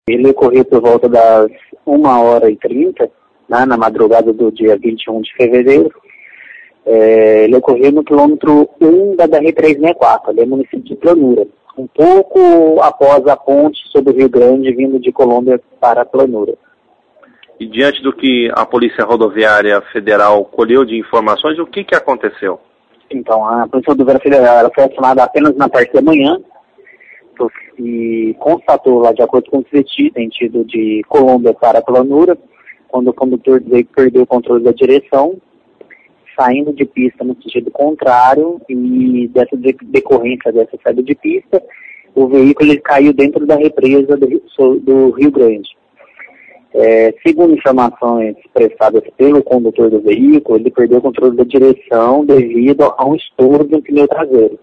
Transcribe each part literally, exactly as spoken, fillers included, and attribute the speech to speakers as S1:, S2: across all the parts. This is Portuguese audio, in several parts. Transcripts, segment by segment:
S1: Ele ocorreu por volta das uma hora e trinta, né, na madrugada do dia vinte e um de fevereiro. É, ele ocorreu no quilômetro um da B R trezentos e sessenta e quatro, ali no município de Planura, um pouco após a ponte sobre o Rio Grande, vindo de Colômbia para Planura.
S2: E diante do que a Polícia Rodoviária Federal colheu de informações, o que, que aconteceu?
S1: Então, a Polícia Rodoviária Federal ela foi acionada apenas na parte da manhã e constatou lá, de acordo com o sentido de Colômbia para Planura, quando o condutor do veículo perdeu o controle da direção, saindo de pista no sentido contrário, e dessa decorrência dessa saída de pista, o veículo ele caiu dentro da represa do Rio, do Rio Grande. É, segundo informações prestadas pelo condutor do veículo, ele perdeu o controle da direção devido a um estouro do pneu traseiro.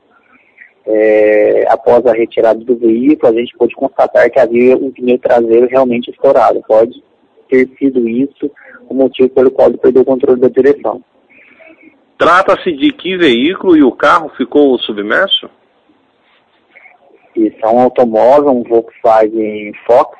S1: É, após a retirada do veículo, a gente pôde constatar que havia um pneu traseiro realmente estourado. Pode ter sido isso o motivo pelo qual ele perdeu o controle da direção.
S2: Trata-se de que veículo e o carro ficou submerso?
S1: Isso é um automóvel, um Volkswagen Fox,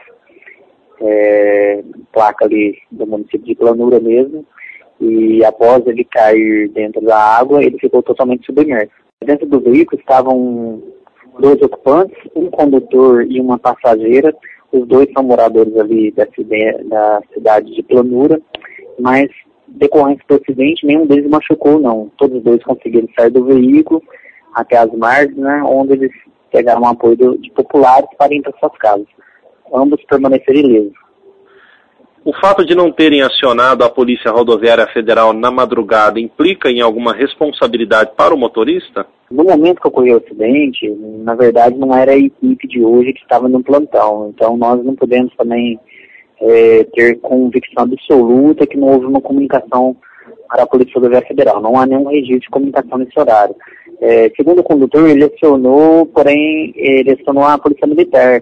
S1: é, placa ali do município de Planura mesmo, e após ele cair dentro da água, ele ficou totalmente submerso. Dentro do veículo estavam dois ocupantes, um condutor e uma passageira. Os dois são moradores ali da, da cidade de Planura, mas decorrente do acidente, nenhum deles machucou, não. Todos os dois conseguiram sair do veículo até as margens, né, onde eles pegaram apoio de, de populares para ir para suas casas. Ambos permaneceram ilesos.
S2: O fato de não terem acionado a Polícia Rodoviária Federal na madrugada implica em alguma responsabilidade para o motorista?
S1: No momento que ocorreu o acidente, na verdade não era a equipe de hoje que estava no plantão, então nós não podemos também é, ter convicção absoluta que não houve uma comunicação para a Polícia Rodoviária Federal, não há nenhum registro de comunicação nesse horário. É, segundo o condutor, ele acionou, porém, ele acionou a Polícia Militar.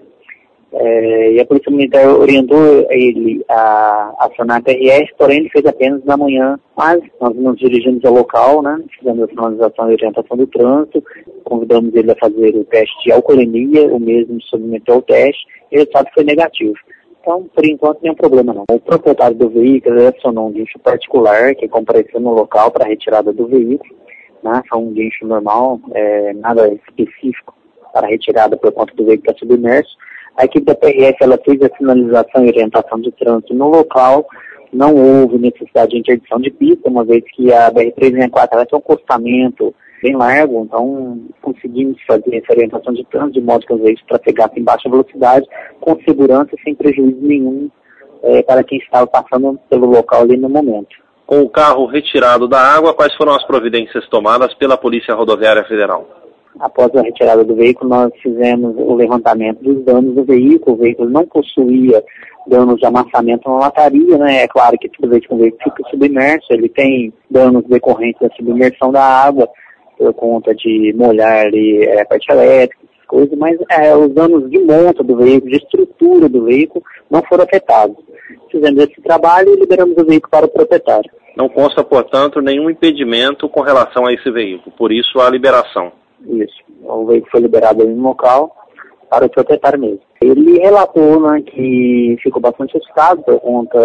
S1: É, e a Polícia Militar orientou ele a acionar a P R S, porém ele fez apenas na manhã. Mas nós nos dirigimos ao local, né, fizemos a sinalização e orientação do trânsito, convidamos ele a fazer o teste de alcoolemia, o mesmo submeteu ao teste, e o resultado foi negativo. Então, por enquanto, nenhum problema não. O proprietário do veículo acionou um guincho particular que compareceu no local para a retirada do veículo, né, foi um guincho normal, é, nada específico para a retirada por conta do veículo estar submerso. A equipe da P R F ela fez a sinalização e orientação de trânsito no local, não houve necessidade de interdição de pista, uma vez que a B R trezentos e sessenta e quatro ela tem um acostamento bem largo, então conseguimos fazer essa orientação de trânsito, de modo que os veículos trafegassem em baixa velocidade, com segurança, sem prejuízo nenhum é, para quem estava passando pelo local ali no momento.
S2: Com o carro retirado da água, quais foram as providências tomadas pela Polícia Rodoviária Federal?
S1: Após a retirada do veículo, nós fizemos o levantamento dos danos do veículo. O veículo não possuía danos de amassamento na lataria, né? É claro que toda vez que o veículo fica submerso, ele tem danos decorrentes da submersão da água, por conta de molhar ali, é, a parte elétrica, essas coisas, mas é, os danos de monta do veículo, de estrutura do veículo, não foram afetados. Fizemos esse trabalho e liberamos o veículo para o proprietário.
S2: Não consta, portanto, nenhum impedimento com relação a esse veículo, por isso a liberação.
S1: Isso, o veículo foi liberado ali no local para o proprietário mesmo. Ele relatou, né, que ficou bastante assustado por conta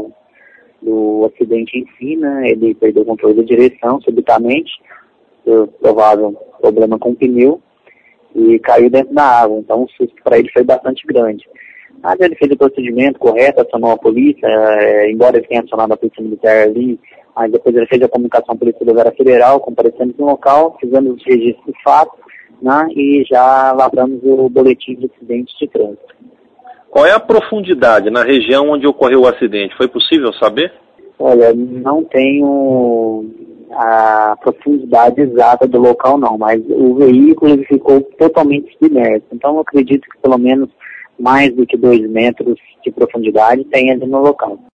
S1: do acidente em si, né, ele perdeu o controle da direção subitamente, por provável problema com o pneu, e caiu dentro da água, então o susto para ele foi bastante grande. Mas ele fez o procedimento correto, acionou a polícia, é, embora ele tenha acionado a polícia militar ali, mas depois ele fez a comunicação à Polícia Rodoviária Federal, comparecemos no local, fizemos os registros de fato, né, e já lavramos o boletim de acidente de trânsito.
S2: Qual é a profundidade na região onde ocorreu o acidente? Foi possível saber?
S1: Olha, não tenho a profundidade exata do local não, mas o veículo ele ficou totalmente submerso, então eu acredito que pelo menos mais do que dois metros de profundidade tem ali no local.